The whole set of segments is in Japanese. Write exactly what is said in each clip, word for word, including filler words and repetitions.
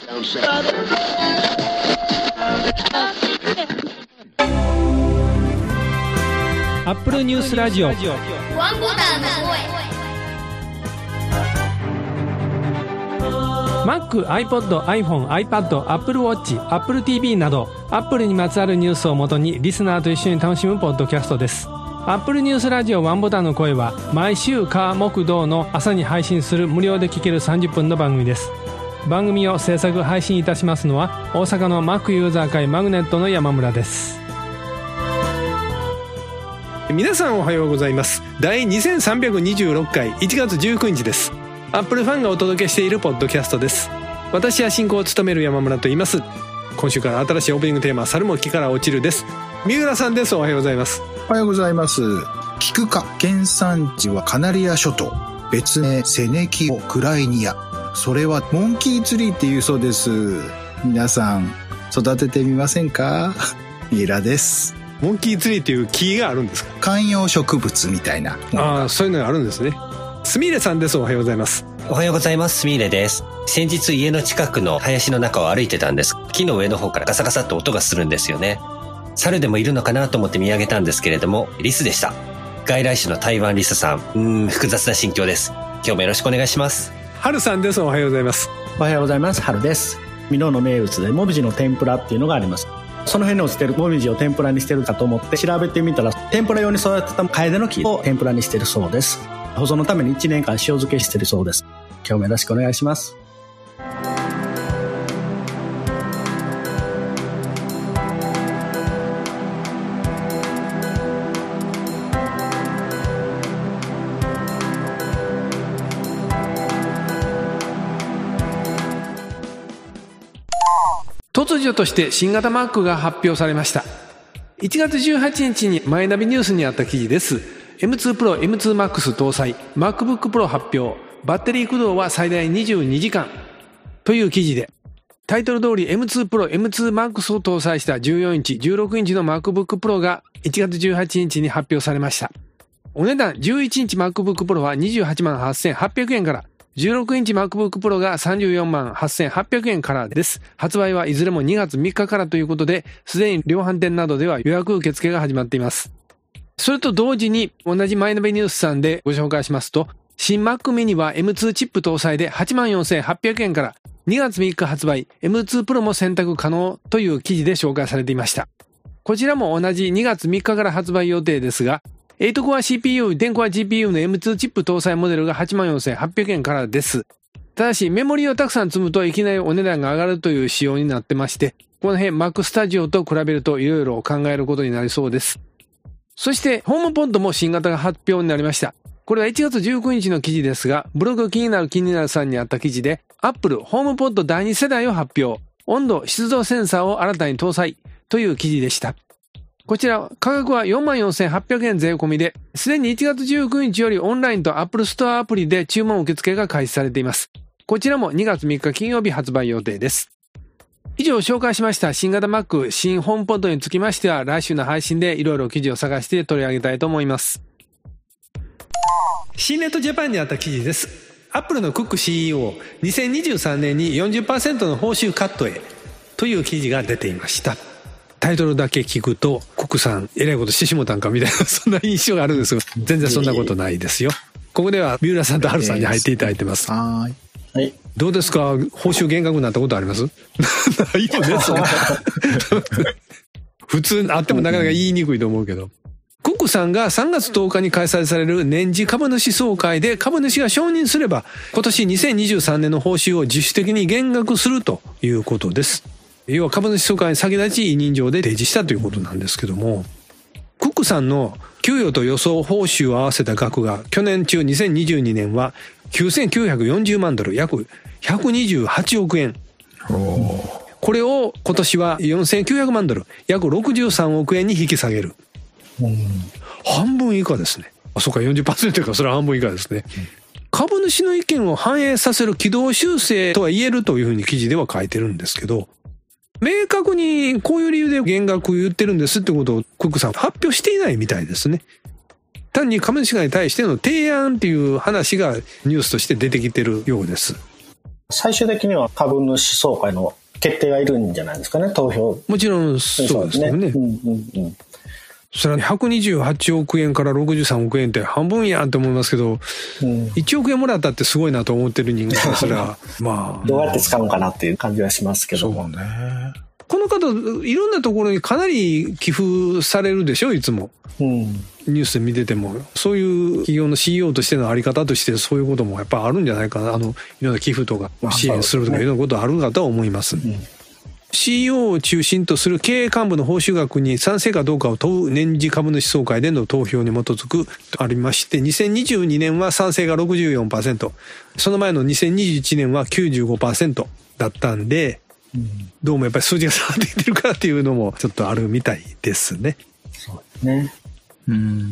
アップルニュースラジオワンボタンの声。Mac、iPod、iPhone、iPad、Apple Watch、Apple ティーブイ など Apple にまつわるニュースをもとにリスナーと一緒に楽しむポッドキャストです。Apple ニュースラジオワンボタンの声は毎週火木土の朝に配信する無料で聴けるさんじゅっぷんの番組です。番組を制作配信いたしますのは大阪の Mac ユーザー会マグネットの山村です。 皆さんおはようございます。第にせんさんびゃくにじゅうろっかいいちがつじゅうくにちです。アップルファンがお届けしているポッドキャストです。私は進行を務める山村と言います。今週から新しいオープニングテーマ、猿も木から落ちるです。三浦さんです。おはようございます。 おはようございます。キク科、原産地はカナリア諸島、別名セネキオクライニア、それはモンキーツリーっていうそうです。皆さん育ててみませんか？三浦です。 モンキーツリーっていう木があるんですか？ 観葉植物みたいな。 ああ、そういうのがあるんですね。すみれさんです。おはようございます。 おはようございます。すみれです。先日家の近くの林の中を歩いてたんです。木の上の方からガサガサっと音がするんですよね。猿でもいるのかなと思って見上げたんですけれども、リスでした。外来種の台湾リスさん、うーん複雑な心境です。今日もよろしくお願いします。 春さんです。おはようございます。 おはようございます。春です。箕面の名物でもみじの天ぷらっていうのがあります。その辺に落ちてるもみじを天ぷらにしてるかと思って調べてみたら、天ぷら用に育てたカエデの木を天ぷらにしてるそうです。保存のためにいちねんかん塩漬けしてるそうです。今日もよろしくお願いします。 突如として新型 Mac が発表されました。いちがつじゅうはちにちにマイナビニュースにあった記事です。 エムツー Pro、エムツー Max 搭載 MacBook Pro 発表、バッテリー駆動は最大にじゅうにじかんという記事で、タイトル通り エムツー Pro、エムツー Max を搭載したじゅうよんインチ、じゅうろくインチの MacBook Pro がいちがつじゅうはちにちに発表されました。お値段じゅういちインチ MacBook Pro はにじゅうはちまんはっせんはっぴゃくえんから、じゅうろくインチ MacBook Pro がさんじゅうよんまんはっせんはっぴゃくえんからです。発売はいずれもにがつみっかからということで、すでに量販店などでは予約受付が始まっています。それと同時に同じマイナビニュースさんでご紹介しますと、新 Mac mini は エムツー チップ搭載ではちまんよんせんはっぴゃくえんからにがつみっか発売、 エムツー Pro も選択可能という記事で紹介されていました。こちらも同じにがつみっかから発売予定ですが、エイトコア シーピーユー、テンコア ジーピーユー の エムツー チップ搭載モデルがはちまんよんせんはっぴゃくえんからです。ただしメモリをたくさん積むといきなりお値段が上がるという仕様になってまして、この辺 Mac Studio と比べるといろいろ考えることになりそうです。そしてホームポッドも新型が発表になりました。これはいちがつじゅうくにちの記事ですが、ブログ気になる気になるさんにあった記事で、Apple ホームポッドだいにせだいを発表、温度湿度センサーを新たに搭載という記事でした。こちら価格は よんまんよんせんはっぴゃくえん税込みで、すでにいちがつじゅうくにちよりオンラインと Apple Store アプリで注文受付が開始されています。こちらもにがつみっか金曜日発売予定です。以上紹介しました新型 Mac 新ホームポッドにつきましては、来週の配信でいろいろ記事を探して取り上げたいと思います。シーネットジャパンにあった記事です。アップルのクック シーイーオー、にせんにじゅうさんねんに よんじゅっパーセント の報酬カットへという記事が出ていました。タイトルだけ聞くと、クックさんえらいことしてしもたんかみたいな、そんな印象があるんですが、全然そんなことないですよ。ここでは三浦さんと春さんに入っていただいてます。 はい。 はい。 どうですか、報酬減額になったことあります？ないよね、そんな。普通あってもなかなか言いにくいと思うけど。クックさんがさんがつとおかに開催される年次株主総会で株主が承認すれば、今年にせんにじゅうさんねんの報酬を自主的に減額するということです。要は株主総会に先立ち委任状で提示したということなんですけども、クックさんの給与と予想報酬を合わせた額が去年中にせんにじゅうにねんはきゅうせんきゅうひゃくよんじゅうまんドル、約ひゃくにじゅうはちおくえん。これを今年はよんせんきゅうひゃくまんドル、約ろくじゅうさんおくえんに引き下げる。半分以下ですね。あ、そうか、よんじゅっパーセント か、それは半分以下ですね。株主の意見を反映させる軌道修正とは言えるというふうに記事では書いてるんですけど、明確にこういう理由で減額言ってるんですってことをクックさん発表していないみたいですね。単に株主に対しての提案っていう話がニュースとして出てきてるようです。 最終的には株主総会の決定がいるんじゃないですかね、投票。 もちろんそうですよね。 うんうんうん、 それはひゃくにじゅうはちおくえんからろくじゅうさんおくえんって半分やんって思いますけど、うん、いちおくえんもらったってすごいなと思ってる人間はそれはまあどうやって使うかなっていう感じはしますけども。 そうね。 この方いろんなところにかなり寄付されるでしょいつも、うん、ニュースで見ててもそういう企業の シーイーオー としてのあり方としてそういうこともやっぱあるんじゃないかな。あのいろんな寄付とか支援するとかいろんなことあるかとは思います、うん、シーイーオー を中心とする経営幹部の報酬額に賛成かどうかを問う年次株主総会での投票に基づくとありまして、にせんにじゅうにねんは賛成が ろくじゅうよんパーセント、 その前のにせんにじゅういちねんは きゅうじゅうごパーセント だったんで、どうもやっぱり数字が下がってきてるからっていうのもちょっとあるみたいですね。 そうですね。うん、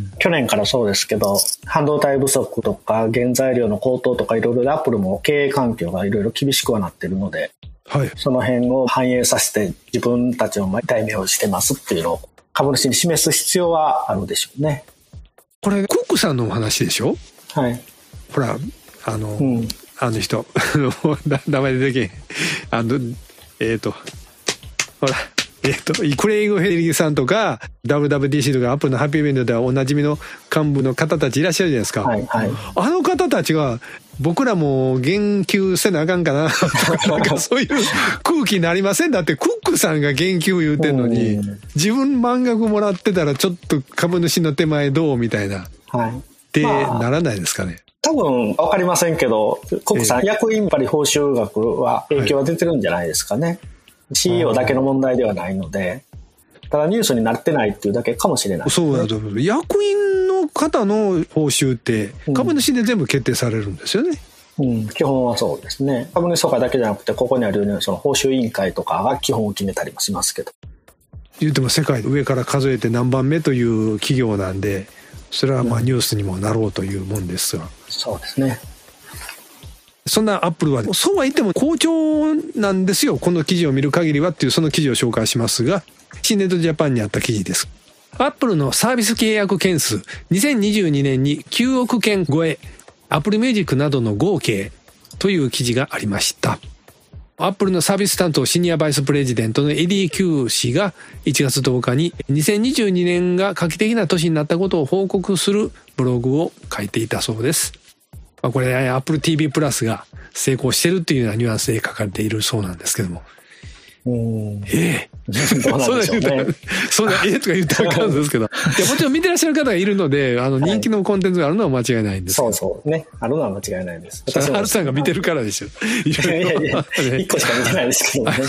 去年からそうですけど、半導体不足とか原材料の高騰とかいろいろでアップルも経営環境がいろいろ厳しくはなってるので、はい、その辺を反映させて自分たちの代名をしてますっていうのを株主に示す必要はあるでしょうね。 これクックさんのお話でしょ。 はい。 ほらあの、うん、あの人名前出てけんあのえっ、ー、とほらえっ、ー、とクレイグ・ヘリギさんとか ダブリューダブリューディーシー とかアップルのハッピーイベントではおなじみの幹部の方たちいらっしゃるじゃないですか、はいはい、あの方たちが僕らも言及せなあかんかななんかそういう空気になりません。だってクックさんが言及言うてんのに自分満額もらってたらちょっと株主の手前どうみたいな、はい、ってならないですかね。 多分分かりませんけどコックさん、えー、役員やっぱり報酬額は影響は出てるんじゃないですかね、はい、シーイーオー だけの問題ではないので、ただニュースになってないっていうだけかもしれない、ね、 そうだと思う。役員の方の報酬って株主で全部決定されるんですよね、 うんうん、基本はそうですね。株主総会だけじゃなくてここにあるようにその報酬委員会とかが基本を決めたりもしますけど、 言っても世界上から数えて何番目という企業なんでそれはまあニュースにもなろうというもんですが、うん、 そうですね。 そんなアップルはそうは言っても好調なんですよ、この記事を見る限りはっていうその記事を紹介しますが、シンネットジャパンにあった記事です。アップルのサービス契約件数にせんにじゅうにねんにきゅうおくけん超え、アップルミュージックなどの合計という記事がありました。アップルのサービス担当シニアバイスプレジデントのエディ・キュー氏がいちがつとおかににせんにじゅうにねんが画期的な年になったことを報告するブログを書いていたそうです。まあ、これ、ね、Apple ティーブイ プラスが成功してるっていうようなニュアンスで書かれているそうなんですけども。うんええどうなんでしょうね。 そんなええとか言ったらあかんですけど。いやもちろん見てらっしゃる方がいるので、あの人気のコンテンツがあるのは間違いないんですけど、 はい、そうそうね。あるのは間違いないです。 ハルさんが見てるからでしょ。 いやいやいや、一個しか見てないですけどね。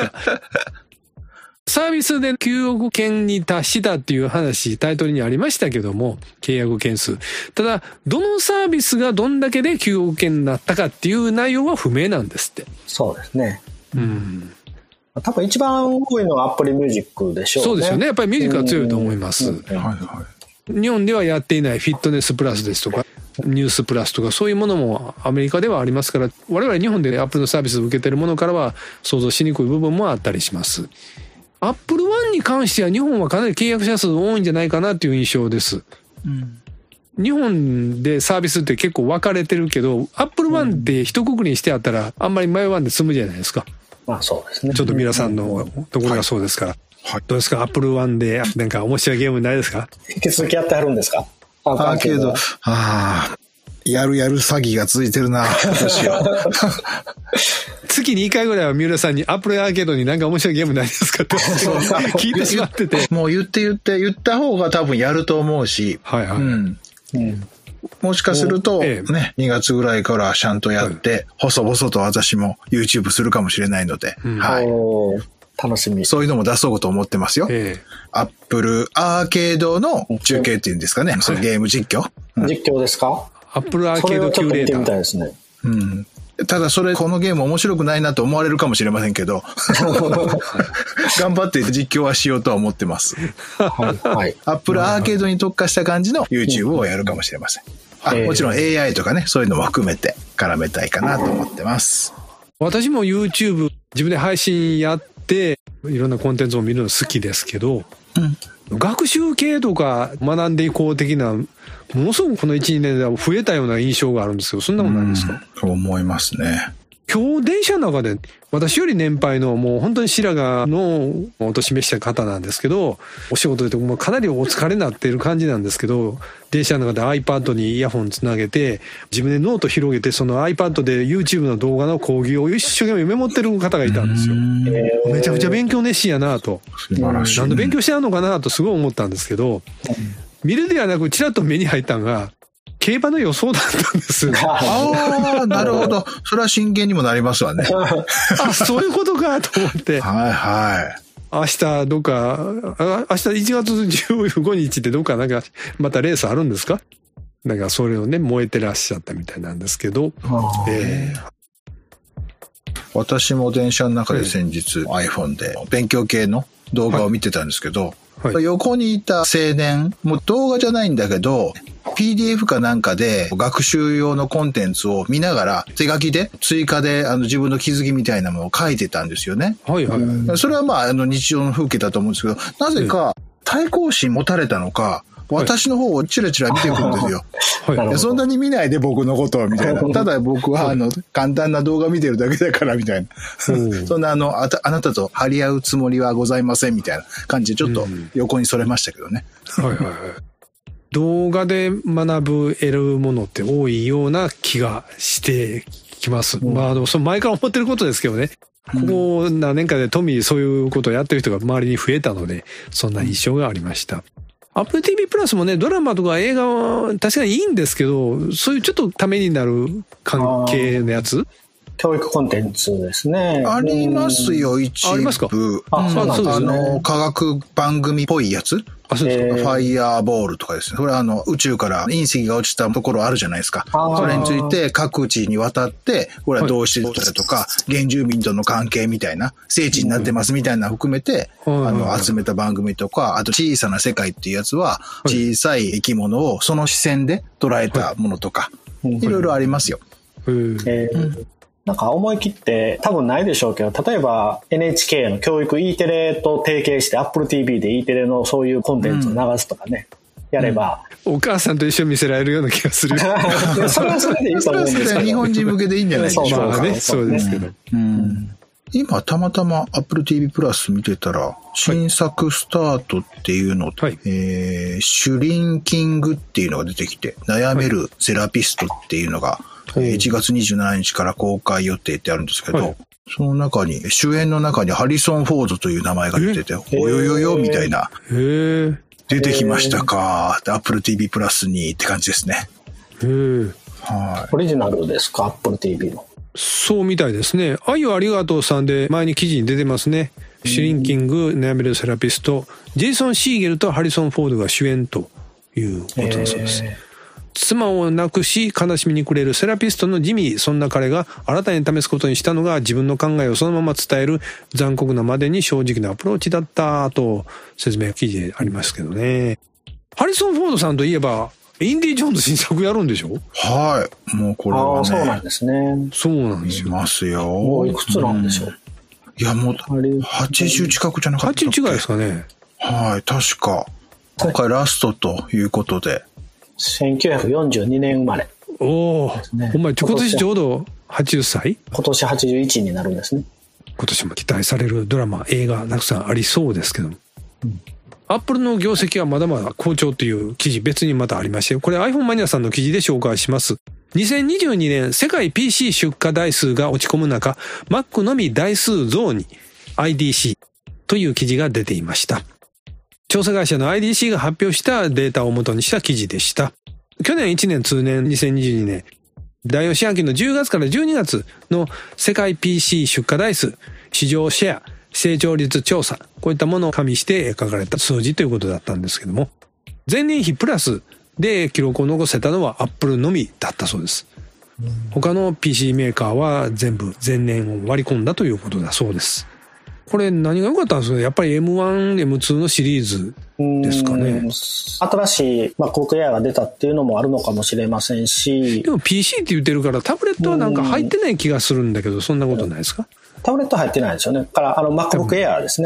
サービスできゅうおくけんに達したっていう話、タイトルにありましたけども、契約件数。ただ、どのサービスがどんだけできゅうおくけんになったかっていう内容は不明なんですって。 そうですね。うん。多分一番多いのはアップルミュージックでしょうね。 そうですよね。やっぱりミュージックは強いと思います。はいはい。日本ではやっていないフィットネスプラスですとか、ニュースプラスとかそういうものもアメリカではありますから、我々日本でアップルのサービスを受けているものからは想像しにくい部分もあったりします。アップルワンに関しては日本はかなり契約者数多いんじゃないかなっていう印象です。うん、日本でサービスって結構分かれてるけど、アップルワンって一括りにしてあったらあんまり迷わんで済むじゃないですか。 まあそうですね。 ちょっと皆さんのところがそうですから。はいはい、どうですかアップルワンでなんか面白いゲームないですか？ 引き続きやってはるんですか？ アーケード。ああ。やるやる詐欺が続いてるな。どうしよう。 月にいっかいぐらいは三浦さんにアップルアーケードになんか面白いゲームないですかって聞いてしまってて。 もう言って言って言った方が多分やると思うし。はいはい。うんうん、もしかすると、ええ、ね、にがつぐらいからちゃんとやって、はい、細々と私も YouTube するかもしれないので。うん、はい。 楽しみ。 そういうのも出そうと思ってますよ。ええ、アップルアーケードの中継っていうんですかね。そのゲーム実況。 うん、実況ですか？ アップルアーケードキュレーター。 それをちょっと見てみたいですね。 うん。ただそれ、このゲーム面白くないなと思われるかもしれませんけど、頑張って実況はしようとは思ってます。はいはい。アップルアーケードに特化した感じの YouTube をやるかもしれません。あ、もちろん エーアイ とかね、そういうのも含めて絡めたいかなと思ってます。 私も YouTube 自分で配信やって、いろんなコンテンツを見るの好きですけど、うん、学習系とか学んでいこう的な、ものすごくこのいち、にねんで増えたような印象があるんですけど、そんなことないですか？ うん、思いますね。 今日電車の中で私より年配のもう本当に白髪のお年めした方なんですけど、お仕事でもうかなりお疲れになっている感じなんですけど、電車の中で iPad にイヤホンつなげて自分でノート広げてその iPad で YouTube の動画の講義を一生懸命メモってる方がいたんですよ。めちゃくちゃ勉強熱心やなと、何の勉強してやんのかなとすごい思ったんですけど、見るではなくちらっと目に入ったのが競馬の予想だったんです。 ああ、なるほど。それは真剣にもなりますわね。 あ、そういうことかと思って。 はいはい。 明日どっか、明日いちがつじゅうごにちってどっかなんかまたレースあるんですか？なんかそれをね燃えてらっしゃったみたいなんですけど。えー、 私も電車の中で先日 iPhone で勉強系の動画を見てたんですけど、はいはい、横にいた青年、もう動画じゃないんだけど、ピーディーエフ かなんかで学習用のコンテンツを見ながら手書きで追加であの自分の気づきみたいなものを書いてたんですよね。はいはい。それはまああの日常の風景だと思うんですけど、なぜか対抗心持たれたのか、私の方をチラチラ見てくるんですよ。はい、そんなに見ないで僕のことをみたいな。ただ僕はあの簡単な動画見てるだけだからみたいな。そんなあのあたあなたと張り合うつもりはございませんみたいな感じでちょっと横にそれましたけどね。 はいはいはい。動画で学ぶ得るものって多いような気がしてきます。うん、まあでもその前から思ってることですけどね。ここ何年かでトミーそういうことをやってる人が周りに増えたので、そんな印象がありました。Apple ティーブイ プラスもね、ドラマとか映画は確かにいいんですけど、そういうちょっとためになる関係のやつ、 教育コンテンツですね。 ありますよ、一部。ありますか？あ、そうなんですね。あの、科学番組っぽいやつ。あ、そうですか。ファイヤーボールとかですね。これはあの、宇宙から隕石が落ちたところあるじゃないですか。それについて各地に渡って、これはどうしてたとか、原住民との関係みたいな、聖地になってますみたいなの含めて、あの、集めた番組とか、あと小さな世界っていうやつは、小さい生き物をその視線で捉えたものとか、いろいろありますよ。 へー。なんか思い切って多分ないでしょうけど、例えば エヌエイチケー の教育 E テレと提携して Apple ティーブイ で E テレのそういうコンテンツを流すとかね、うん、やれば、 うん、お母さんと一緒に見せられるような気がする。 それはそれでいいと思うんですけど。 日本人向けでいいんじゃないでしょうか。 まあね、そうですけど。 うん、今たまたま Apple ティーブイ プラス見てたら、新作スタートっていうのと、はい、えー、シュリンキングっていうのが出てきて、悩めるセラピストっていうのが、いちがつにじゅうしちにちから公開予定ってあるんですけど、はい、その中に、主演の中にハリソン・フォードという名前が出てて、およよよみたいな、出てきましたか、Apple ティーブイ プラスにって感じですね。 はい。オリジナルですか、Apple ティーブイ の。 そうみたいですね。愛をありがとうさんで前に記事に出てますね。シュリンキング、悩めるセラピスト、ジェイソン・シーゲルとハリソン・フォードが主演ということだそうです。妻を亡くし悲しみに暮れるセラピストのジミー、そんな彼が新たに試すことにしたのが自分の考えをそのまま伝える残酷なまでに正直なアプローチだったと説明記事でありますけどね。ハリソン・フォードさんといえばインディ・ジョーンズ新作やるんでしょ？ はい。もうこれはね。 あ、そうなんですね。 そうなんですよ。 いますよ。 もういくつなんでしょう？ うん、いやもうはちじゅう近くじゃなかったっけ？ はちじゅう違いですかね。 はい、確か。今回ラストということで。 せんきゅうひゃくよんじゅうにねん生まれ、ね。 おお。お前今年ちょうどはちじゅっさい？ 今年はちじゅういちになるんですね。 今年も期待されるドラマ、映画たくさんありそうですけども。うん、アップルの業績はまだまだ好調という記事別にまたありまして、これ iPhone マニアさんの記事で紹介します。にせんにじゅうにねん世界 ピーシー 出荷台数が落ち込む中、Mac のみ台数増に アイディーシー という記事が出ていました。調査会社の アイディーシー が発表したデータを元にした記事でした。去年いちねん通年にせんにじゅうにねん、だいよん四半期のじゅうがつからじゅうにがつの世界 ピーシー 出荷台数、市場シェア、成長率調査、こういったものを加味して書かれた数字ということだったんですけども、前年比プラスで記録を残せたのは Apple のみだったそうです。他の ピーシー メーカーは全部前年を割り込んだということだそうです。これ何が良かったんですかね。やっぱり エムワン、エムツー のシリーズですかね。 新しい MacBook Air が出たっていうのもあるのかもしれませんし。 でも ピーシー って言ってるからタブレットはなんか入ってない気がするんだけど、そんなことないですか？ タブレット入ってないですよね。だからあの MacBook Air ですね。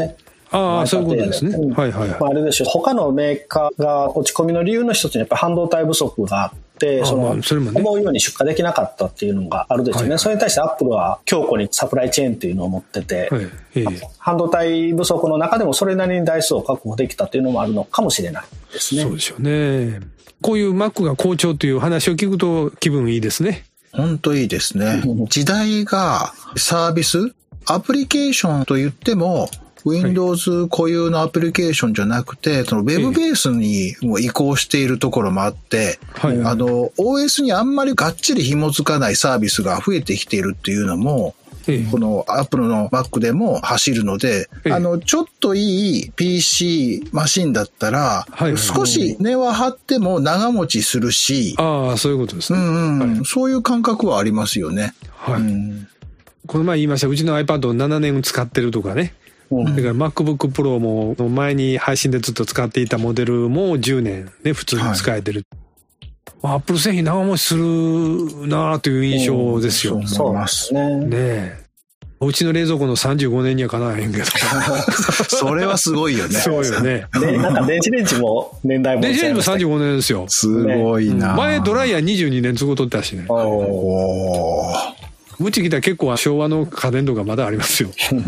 ああ、そういうことですね。うん、はいはいはい。 まあ、あれでしょう、他のメーカーが落ち込みの理由の一つにやっぱり半導体不足があって、その、それもね、思うように出荷できなかったっていうのがあるでしょうね。はいはい、それに対してアップルは強固にサプライチェーンっていうのを持ってて、はいえー、半導体不足の中でもそれなりに台数を確保できたっていうのもあるのかもしれないですね。 そうでしょうね。こういう Mac が好調という話を聞くと気分いいですね。 本当いいですね。時代がサービス、アプリケーションと言っても、Windows 固有のアプリケーションじゃなくて、その Web ベースにも移行しているところもあって、はい、あの、オーエス にあんまりがっちり紐づかないサービスが増えてきているっていうのも、この Apple の Mac でも走るので、あの、ちょっといい ピーシー マシンだったら、少し値は張っても長持ちするし、 ああ、そういうことですね。 うんうん、はい、そういう感覚はありますよね。 はい。うん、この前言いました、うちの iPad をななねん使ってるとかね。だから MacBook Pro も前に配信でずっと使っていたモデルもじゅうねんね、普通に使えてる。はい、Apple 製品長持ちするなという印象ですよ。 そうですね。 ねえ。うちの冷蔵庫のさんじゅうごねんにはかなわへんけど。 それはすごいよね。 そうよね。 で、なんか電子レンジも年代も。 電子レンジもさんじゅうごねんですよ。 すごいな。 前ドライヤーにじゅうにねん都合取ったしね。おー。うち来たら結構昭和の家電とかまだありますよ。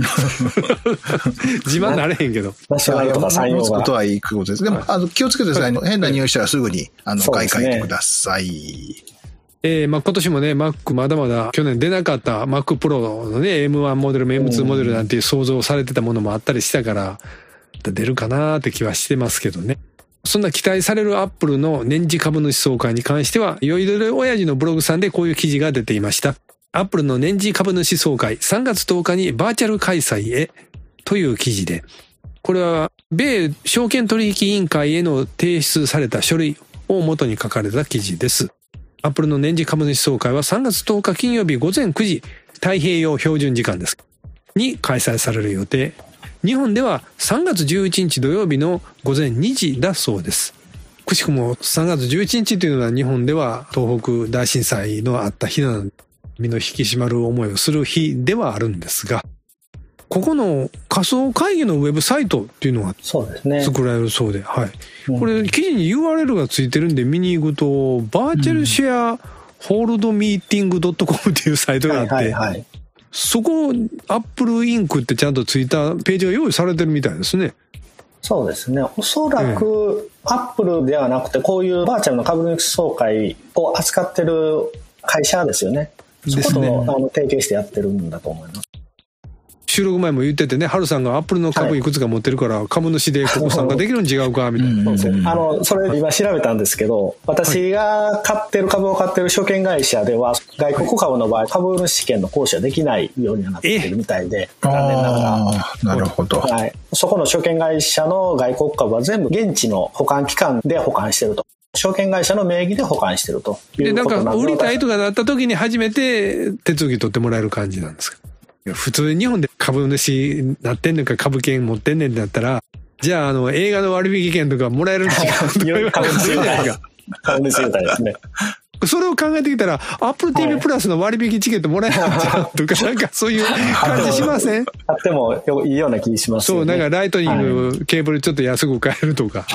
自慢なれへんけど。 昭和とか産業が。 持つことはいいことです。でも、あの、気をつけてください。変な匂いしたらすぐに、あの、買い替えてください。 えー、まあ今年もね、Mac まだまだ去年出なかった Mac Pro のね、エムワン モデルも エムツー モデルなんていう想像されてたものもあったりしたから、出るかなーって気はしてますけどね。そんな期待される Apple の年次株主総会に関しては、酔いどれ親父のブログさんでこういう記事が出ていました。アップルの年次株主総会さんがつとおかにバーチャル開催へという記事で、これは米証券取引委員会への提出された書類を元に書かれた記事です。アップルの年次株主総会はさんがつとおか金曜日ごぜんくじ、太平洋標準時間です。に開催される予定。日本ではさんがつじゅういちにち土曜日のごぜんにじだそうです。くしくもさんがつじゅういちにちというのは日本では東北大震災のあった日なので、身の引き締まる思いをする日ではあるんですが、ここの仮想会議のウェブサイトっていうのが作られるそうで、はい。これ記事に ユーアールエル がついてるんで見に行くと、バーチャルシェアホールドミーティング .com っていうサイトがあって、そこ Apple インクってちゃんとついたページが用意されてるみたいですね。 そうですね。おそらく Apple ではなくて、こういうバーチャルの株主総会を扱ってる会社ですよね。そこと、ね、あの提携してやってるんだと思います。 収録前も言っててね、ハルさんがアップルの株いくつか持ってるから、はい、株主でここ参加できるん違うかみたいな。 あの、それ今調べたんですけど、私が買ってる株を買ってる証券会社では、外国株の場合、株主試験の行使はできないようになってるみたいで、残念ながら。なるほど。 はい。そこの証券会社の外国株は全部現地の保管機関で保管してると。証券会社の名義で保管してるということなんで。 で、なんか売りたいとかなった時に初めて手続き取ってもらえる感じなんですか？普通日本で株主なってんのか株券持ってんねんってなったら、じゃああの映画の割引券とかもらえるん違うとか言われるじゃないですか。 株主優待ですね。 それを考えてきたら、Apple ティーブイ プラスの割引チケットもらえるんちゃうとか、なんかそういう感じしません？ あってもいいような気しますよね。 そう、なんかライトニング、はい、ケーブルちょっと安く買えるとか。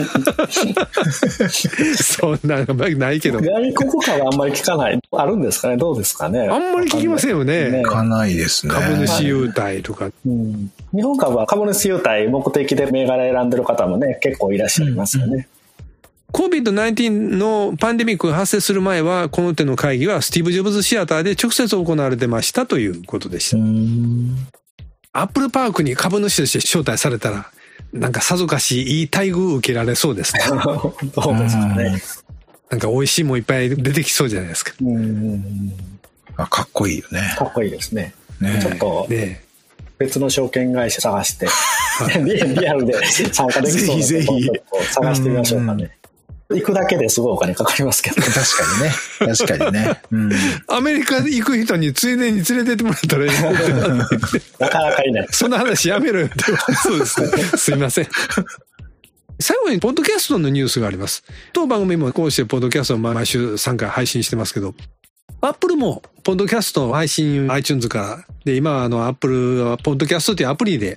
そんなのないけど。 外国株はあんまり聞かない。あるんですかね？どうですかね？ あんまり聞きませんよね。 聞かないですね。 株主優待とか、 うん。日本株は株主優待目的で銘柄選んでる方もね、結構いらっしゃいますよね。うんうん、 コービッドナインティーン のパンデミックが発生する前は、この手の会議はスティーブ・ジョブズシアターで直接行われてましたということでした。アップルパークに株主として招待されたら、なんかさぞかしいい待遇を受けられそうですね。 どうですかね。 なんか美味しいもんいっぱい出てきそうじゃないですか。 うんあかっこいいよね。 かっこいいですね。ねちょっと別の証券会社探して、リアルで参加できそうなところを探してみましょうかね。行くだけですごいお金かかりますけど。 確かにね。確かにね。うん、 アメリカで行く人についでに連れてってもらったらいいなかなかいない。 そんな話やめろよって。そうですね。すいません。最後にポッドキャストのニュースがあります。当番組もこうしてポッドキャストを毎週さんかい配信してますけど、アップルもポッドキャスト配信 iTunes からで、今あのアップルはポッドキャストというアプリで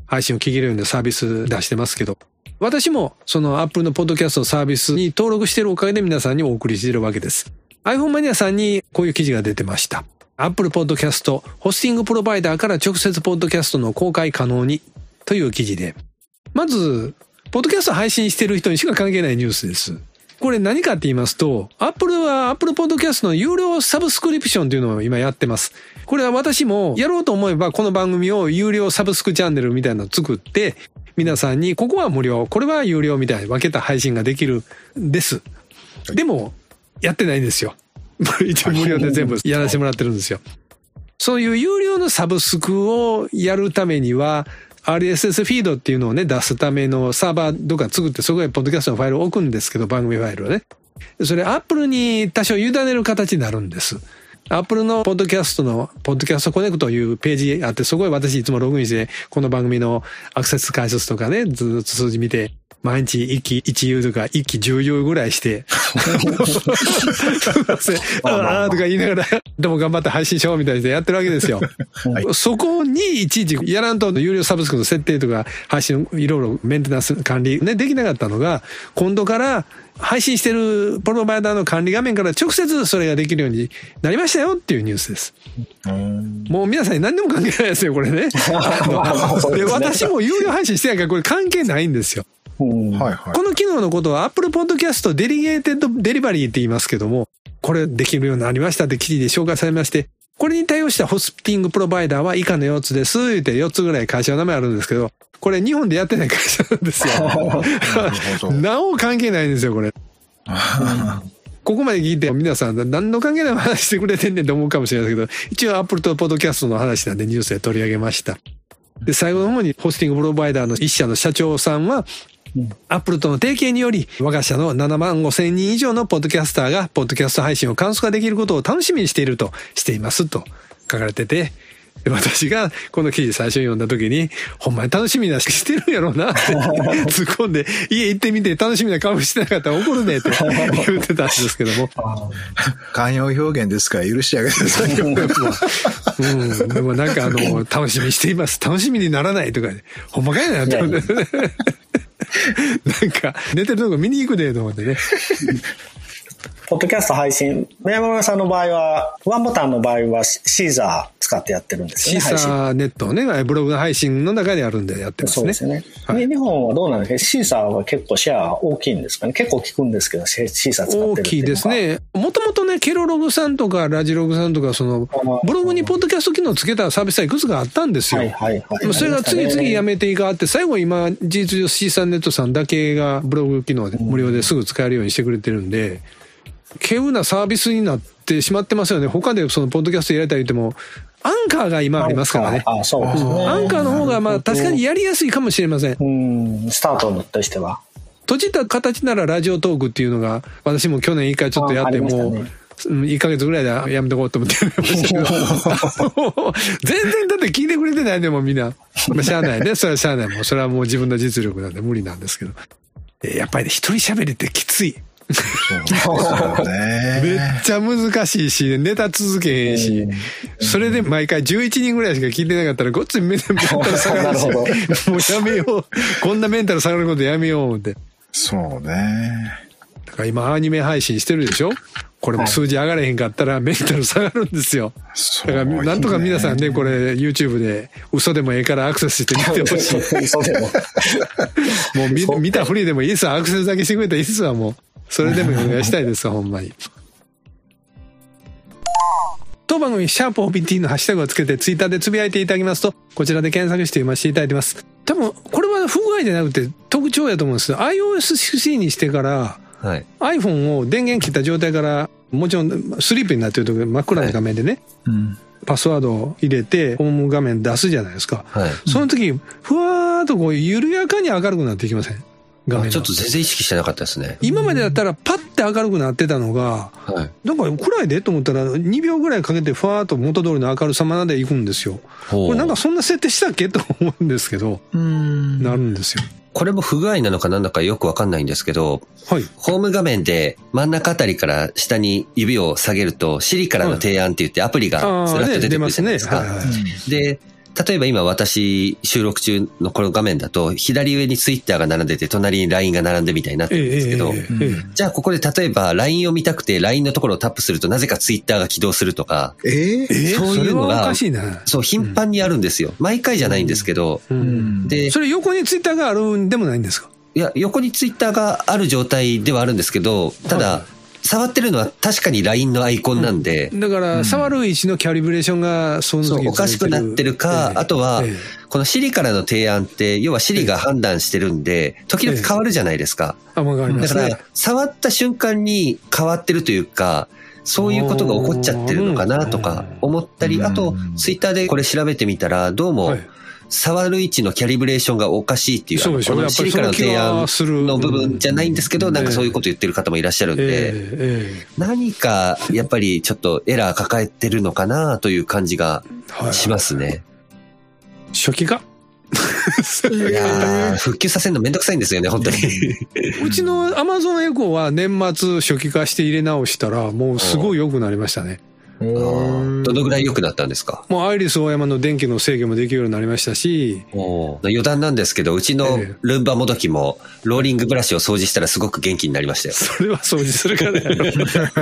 配信を聞けるようなサービス出してますけど、私もその Apple のポッドキャストサービスに登録しているおかげで皆さんにお送りしているわけです。iPhone マニアさんにこういう記事が出てました。Apple Podcast ホスティングプロバイダーから直接ポッドキャストの公開可能にという記事で、まずポッドキャスト配信している人にしか関係ないニュースです。これ何かって言いますと、Apple は Apple Podcast の有料サブスクリプションというのを今やってます。これは私もやろうと思えばこの番組を有料サブスクチャンネルみたいなのを作って、皆さんにここは無料、これは有料みたいに分けた配信ができるんです。でもやってないんですよ。一応無料で全部やらせてもらってるんですよ。そういう有料のサブスクをやるためには アールエスエス フィードっていうのをね出すためのサーバーとか作って、そこへポッドキャストのファイルを置くんですけど、番組ファイルをね、それ Apple に多少委ねる形になるんです。Apple のポッドキャストのポッドキャストコネクトというページあって、そこへ私いつもログインしてこの番組のアクセス回数とかねずっと数字見て、毎日一喜一憂とか一喜十憂ぐらいしてああとか言いながらでも頑張って配信しようみたいにやってるわけですよ、はい、そこにいちいちやらんと有料サブスクの設定とか配信いろいろメンテナンス管理ねできなかったのが、今度から配信してるプロバイダーの管理画面から直接それができるようになりましたよっていうニュースです。もう皆さんに何でも関係ないですよこれねで私も有料配信してないからこれ関係ないんですよ。はいはい、この機能のことは Apple Podcast デリゲーテッドデリバリーって言いますけども、これできるようになりましたって記事で紹介されまして、これに対応したホスティングプロバイダーは以下のよっつです言ってよっつぐらい会社の名前あるんですけど、これ日本でやってない会社なんですよなお関係ないんですよこれここまで聞いて皆さん何の関係ない話してくれてんねんと思うかもしれないですけど、一応 Apple とポッドキャストの話なんでニュースで取り上げました。で最後の方にホスティングプロバイダーの一社の社長さんは、アップルとの提携により我が社のななまんごせんにん以上のポッドキャスターがポッドキャスト配信を簡素化できることを楽しみにしているとしていますと書かれてて、私がこの記事最初に読んだ時にほんまに楽しみなしてるんやろうなって突っ込んで、家行ってみて楽しみな顔してなかったら怒るねって言ってたんですけども慣用表現ですから許してあげてくださいようん、でもなんかあの楽しみにしています楽しみにならないとかね、ほんまかいなって思ってなんか寝てるとこ見に行くでと思ってねポッドキャスト配信、山村さんの場合はワンボタンの場合はシーザー使ってやってるんですよね。 シーザーネットね、ブログの配信の中であるんでやってますね。 そうですね、はい、日本はどうなんですか。シーザーは結構シェア大きいんですかね。結構聞くんですけどシーザー使ってるっていうのは大きいですね。もともとねケロログさんとかラジログさんとかそのブログにポッドキャスト機能つけたサービスはいくつかあったんですよ、はいはいはい、それが次々やめていかあって最後今事実上シーザーネットさんだけがブログ機能で無料ですぐ使えるようにしてくれてるんで、稀有なサービスになってしまってますよね。他でそのポッドキャストやりたい言ってもアンカーが今ありますからね。 ああそうですね。 アンカーの方がまあ確かにやりやすいかもしれません。 うん、スタートとしては閉じた形ならラジオトークっていうのが私も去年一回ちょっとやってもういっかげつぐらいでやめとこうと思ってやめましたけど全然だって聞いてくれてないでもみんな、まあ、しゃあないね。それはしゃあないもうそれはもう自分の実力なんで無理なんですけど、やっぱりね一人喋りってきついそうね、めっちゃ難しいしネタ続けへんし、それで毎回じゅういちにんぐらいしか聞いてなかったらごっついメンタル下がるしもうやめようこんなメンタル下がることやめようって。 そうね。 だから今アニメ配信してるでしょ。これも数字上がれへんかったらメンタル下がるんですよ。だからなんとか皆さんねこれ YouTube で嘘でもええからアクセスして見てほしい嘘でももう 見, 見たふりでもいいですわ。アクセスだけしてくれたらいいですわ。もうそれでもお願いしたいですわほんまに。当番組シャープオーピーティーのハッシュタグをつけてツイッターでつぶやいていただきますとこちらで検索して読ませていただいてます。多分これは不具合じゃなくて特徴やと思うんですよ。 アイオーエスシックスティーン にしてからはい、iPhone を電源切った状態からもちろんスリープになってる時真っ暗な画面でね、はいうん、パスワードを入れてホーム画面出すじゃないですか、はい、その時ふわーっとこう緩やかに明るくなっていきません？画面ちょっと全然意識してなかったですね。 今までだったらパッて明るくなってたのが、はい、なんか暗いでと思ったらにびょうぐらいかけてふわーっと元通りの明るさまでいくんですよ。これなんかそんな設定したっけと思うんですけどうーんなるんですよ。 これも不具合なのかなんだかよくわかんないんですけど、はい、ホーム画面で真ん中あたりから下に指を下げると Siri からの提案って言ってアプリがずらっと出てくるじゃないですか。で、 例えば今私収録中のこの画面だと左上にツイッターが並んでて隣に ライン が並んでみたいになってるんですけど、えーえー、じゃあここで例えば ライン を見たくて ライン のところをタップするとなぜかツイッターが起動するとか、 えー、 そういうのがそれはおかしいな。 そう頻繁にあるんですよ。毎回じゃないんですけど、 うんうん、でそれ横にツイッターがあるんでもないんですか？ いや横にツイッターがある状態ではあるんですけど、ただ、はい、触ってるのは確かに ライン のアイコンなんで、 うん、だから触る位置のキャリブレーションがその時そうおかしくなってるか、えー、あとは、えー、この Siri からの提案って要は Siri が判断してるんで時々変わるじゃないですか、 えー、あわかりますね。 だから触った瞬間に変わってるというかそういうことが起こっちゃってるのかなとか思ったり、あとツイッターでこれ調べてみたらどうも、はい、触る位置のキャリブレーションがおかしいっていう、 そうでしょ、 このシリからの提案の部分じゃないんですけど、なんかそういうこと言ってる方もいらっしゃるんで、何かやっぱりちょっとエラー抱えてるのかなという感じがしますね。 初期化いやー復旧させるのめんどくさいんですよね本当にうちの Amazon エコーは年末初期化して入れ直したらもうすごい良くなりましたね。 どのぐらい良くなったんですか？ もうアイリスオーヤマの電気の制御もできるようになりましたし、 余談なんですけどうちのルンバもどきもローリングブラシを掃除したらすごく元気になりましたよ。 それは掃除するからやろ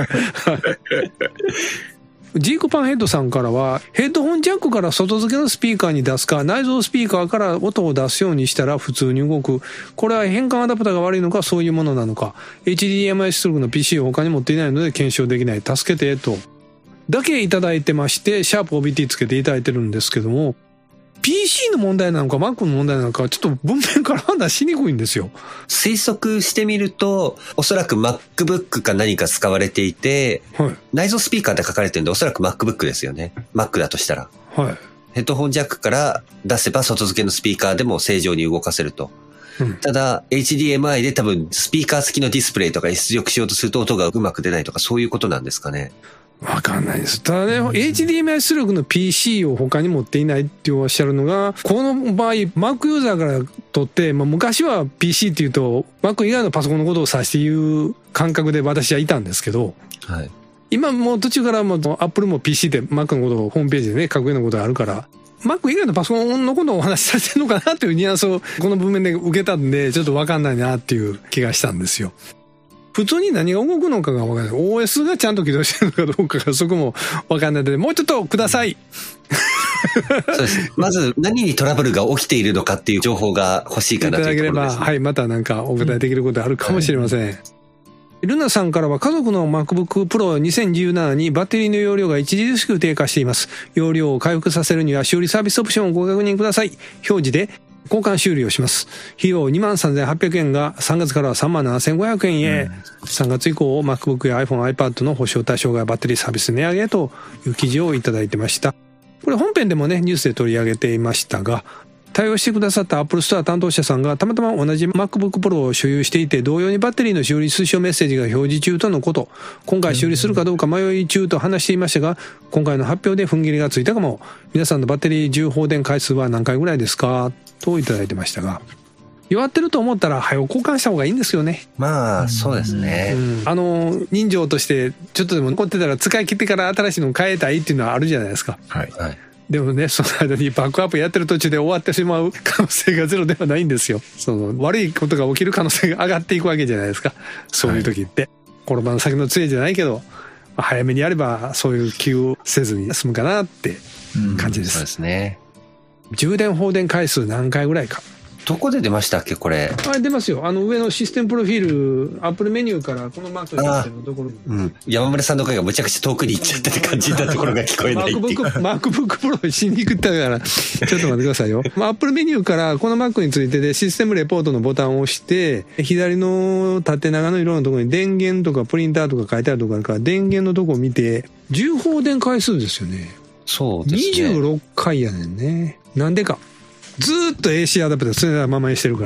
ジーコパンヘッドさんからはヘッドホンジャックから外付けのスピーカーに出すか内蔵スピーカーから音を出すようにしたら普通に動く。これは変換アダプターが悪いのかそういうものなのか エイチディーエムアイ 出力の ピーシー を他に持っていないので検証できない助けてとだけいただいてましてシャープ オービーティー つけていただいてるんですけども ピーシー の問題なのか Mac の問題なのかちょっと文面から判断しにくいんですよ。 推測してみるとおそらく MacBook か何か使われていて、はい、内蔵スピーカーって書かれてるんでおそらく MacBook ですよね。 Mac だとしたら、はい、ヘッドホンジャックから出せば外付けのスピーカーでも正常に動かせると、うん、ただ エイチディーエムアイ で多分スピーカー付きのディスプレイとか出力しようとすると音がうまく出ないとかそういうことなんですかね。 わかんないです。ただね、エイチディーエムアイ 出力の ピーシー を他に持っていないっておっしゃるのが、この場合、Mac ユーザーからとって、まあ、昔は ピーシー っていうと、Mac 以外のパソコンのことを指して言う感覚で私はいたんですけど、はい、今もう途中からもう Apple も ピーシー で Mac のことをホームページでね、書くようなことがあるから、Mac 以外のパソコンのことをお話しされてるのかなっていうニュアンスをこの文面で受けたんで、ちょっとわかんないなっていう気がしたんですよ。普通に何が動くのかが分からない。オーエス がちゃんと起動してるのかどうかがそこも分かんないので、もうちょっとください。 そうです。まず何にトラブルが起きているのかっていう情報が欲しいかなというところです、ね。いただければ、はい、またなんかお答えできることあるかもしれません。うんはい、ルナさんからは家族の MacBook Pro にせんじゅうななにバッテリーの容量が著しく低下しています。容量を回復させるには修理サービスオプションをご確認ください。表示で交換修理をします。費用 にまんさんぜんはっぴゃくえんがさんがつからはさんまんななせんごひゃくえんへ、うん、さんがつ以降 MacBook や iPhone、iPad の保証対象外バッテリーサービス値上げという記事をいただいてました。これ本編でもねニュースで取り上げていましたが、対応してくださった Apple Store 担当者さんがたまたま同じ MacBook Pro を所有していて同様にバッテリーの修理推奨メッセージが表示中とのこと。今回修理するかどうか迷い中と話していましたが、今回の発表で踏ん切りがついたかも。皆さんのバッテリー充放電回数は何回ぐらいですかといただいてましたが、弱ってると思ったら早く交換した方がいいんですよね。 まあそうですね、うん、 あの人情としてちょっとでも残ってたら使い切ってから新しいの変えたいっていうのはあるじゃないですか。はい、はい、でもねその間にバックアップやってる途中で終わってしまう可能性がゼロではないんですよ。その悪いことが起きる可能性が上がっていくわけじゃないですか。そういう時って、はい、転ばの先の杖じゃないけど早めにやればそういう気をせずに済むかなって感じです。うん、 そうですね。 充電放電回数何回ぐらいか。 どこで出ましたっけこれ。 あ、出ますよ。あの上のシステムプロフィール、アップルメニューからこのマークが出てるところ。 うん。山村さんの声がむちゃくちゃ遠くに行っちゃったって感じだところが聞こえないっていう。 MacBook Pro しに行ったから、ちょっと待ってくださいよ。まあ、アップルメニューからこの Mac についてでシステムレポートのボタンを押して、左の縦長の色のところに電源とかプリンターとか書いてあるところあるから、電源のとこを見て、充放電回数ですよね。 そうですね。 にじゅうろっかいやねんね。なんでか。ずーっと エーシー アダプター常なままにしてるから。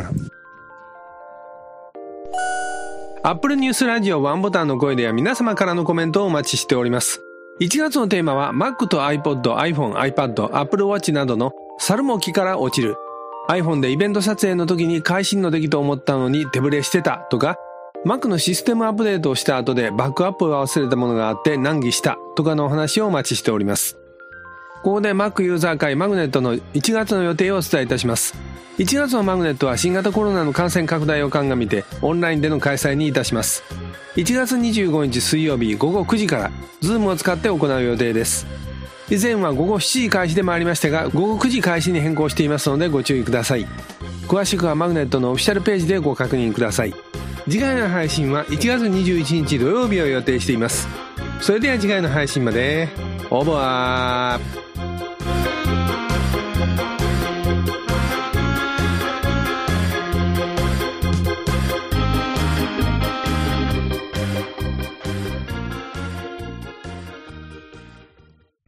アップルニュースラジオワンボタンの声では皆様からのコメントをお待ちしております。いちがつのテーマは Mac と iPod、iPhone、iPad、Apple Watch などの猿も木から落ちる。iPhone でイベント撮影の時に会心の出来と思ったのに手ぶれしてたとか、Mac のシステムアップデートをした後でバックアップを忘れたものがあって難儀したとかのお話をお待ちしております。 ここで Mac ユーザー会マグネットのいちがつの予定をお伝えいたします。いちがつのマグネットは新型コロナの感染拡大を鑑みてオンラインでの開催にいたします。いちがつにじゅうごにち水曜日ごごくじから Zoom を使って行う予定です。以前はごごしちじ開始でもありましたが、ごごくじ開始に変更していますのでご注意ください。詳しくはマグネットのオフィシャルページでご確認ください。次回の配信はいちがつにじゅういちにち土曜日を予定しています。それでは次回の配信まで。オーバー。